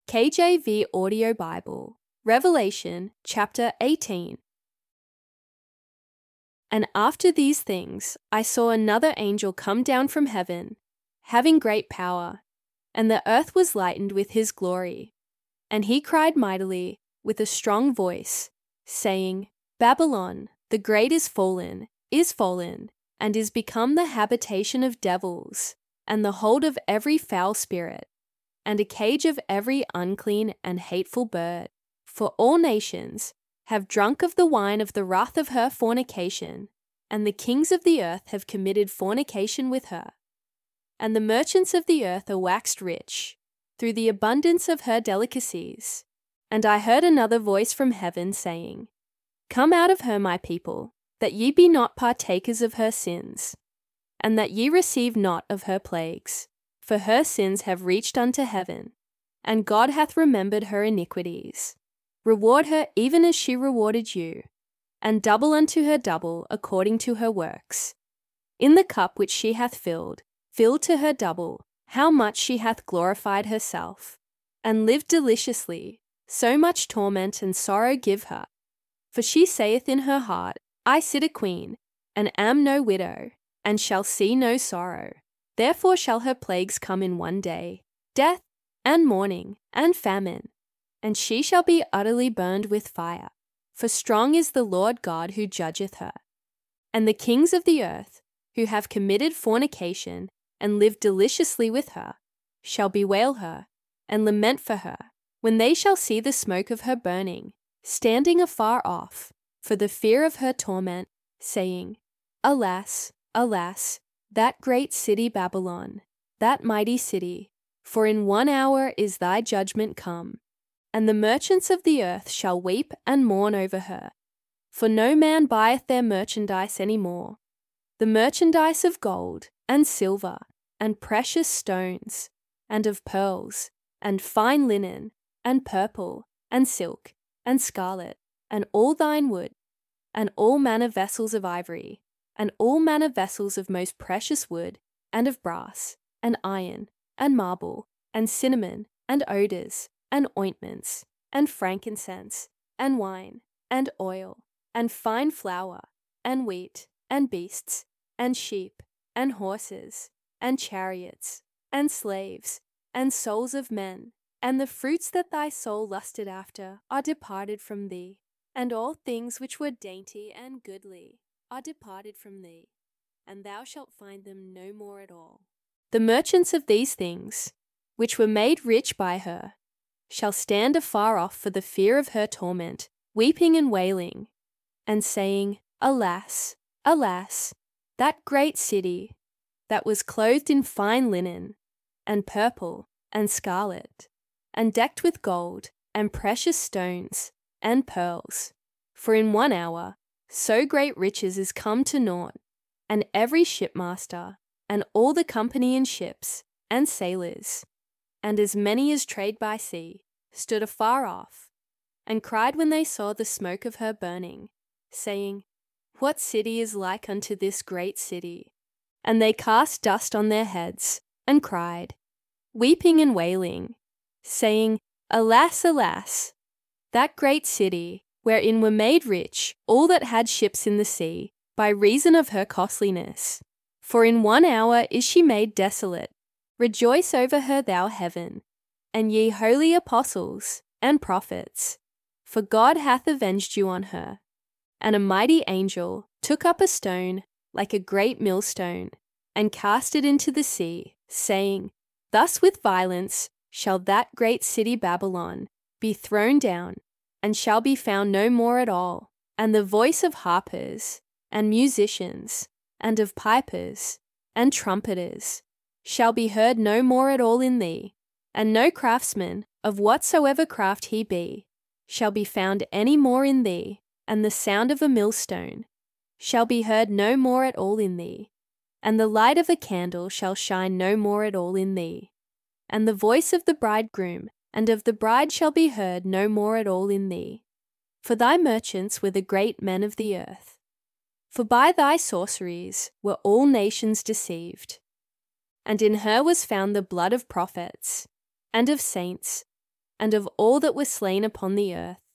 KJV Audio Bible, Revelation chapter 18. And after these things I saw another angel come down from heaven, having great power, and the earth was lightened with his glory. And he cried mightily with a strong voice, saying, Babylon, the great is fallen, and is become the habitation of devils, and the hold of every foul spirit, and a cage of every unclean and hateful bird. For all nations have drunk of the wine of the wrath of her fornication, and the kings of the earth have committed fornication with her. And the merchants of the earth are waxed rich, through the abundance of her delicacies. And I heard another voice from heaven saying, Come out of her, my people, that ye be not partakers of her sins, and that ye receive not of her plagues. For her sins have reached unto heaven, and God hath remembered her iniquities. Reward her even as she rewarded you, and double unto her double according to her works. In the cup which she hath filled, fill to her double, how much she hath glorified herself, and lived deliciously, so much torment and sorrow give her. For she saith in her heart, I sit a queen, and am no widow, and shall see no sorrow. Therefore shall her plagues come in one day, death, and mourning, and famine, and she shall be utterly burned with fire. For strong is the Lord God who judgeth her. And the kings of the earth, who have committed fornication, and lived deliciously with her, shall bewail her, and lament for her, when they shall see the smoke of her burning, standing afar off, for the fear of her torment, saying, Alas, alas, that great city Babylon, that mighty city, for in 1 hour is thy judgment come. And the merchants of the earth shall weep and mourn over her. For no man buyeth their merchandise any more, the merchandise of gold, and silver, and precious stones, and of pearls, and fine linen, and purple, and silk, and scarlet, and all thine wood, and all manner vessels of ivory, and all manner vessels of most precious wood, and of brass, and iron, and marble, and cinnamon, and odours, and ointments, and frankincense, and wine, and oil, and fine flour, and wheat, and beasts, and sheep, and horses, and chariots, and slaves, and souls of men. And the fruits that thy soul lusted after are departed from thee, and all things which were dainty and goodly are departed from thee, and thou shalt find them no more at all. The merchants of these things, which were made rich by her, shall stand afar off for the fear of her torment, weeping and wailing, and saying, Alas, alas, that great city, that was clothed in fine linen, and purple, and scarlet, and decked with gold, and precious stones, and pearls. For in 1 hour so great riches is come to naught, and every shipmaster, and all the company in ships, and sailors, and as many as trade by sea, stood afar off, and cried when they saw the smoke of her burning, saying, What city is like unto this great city? And they cast dust on their heads, and cried, weeping and wailing, saying, Alas, alas, that great city, wherein were made rich all that had ships in the sea, by reason of her costliness. For in 1 hour is she made desolate. Rejoice over her, thou heaven, and ye holy apostles and prophets, for God hath avenged you on her. And a mighty angel took up a stone like a great millstone, and cast it into the sea, saying, Thus with violence shall that great city Babylon be thrown down, and shall be found no more at all. And the voice of harpers, and musicians, and of pipers, and trumpeters, shall be heard no more at all in thee, and no craftsman, of whatsoever craft he be, shall be found any more in thee, and the sound of a millstone shall be heard no more at all in thee, and the light of a candle shall shine no more at all in thee, and the voice of the bridegroom and of the bride shall be heard no more at all in thee. For thy merchants were the great men of the earth. For by thy sorceries were all nations deceived. And in her was found the blood of prophets, and of saints, and of all that were slain upon the earth.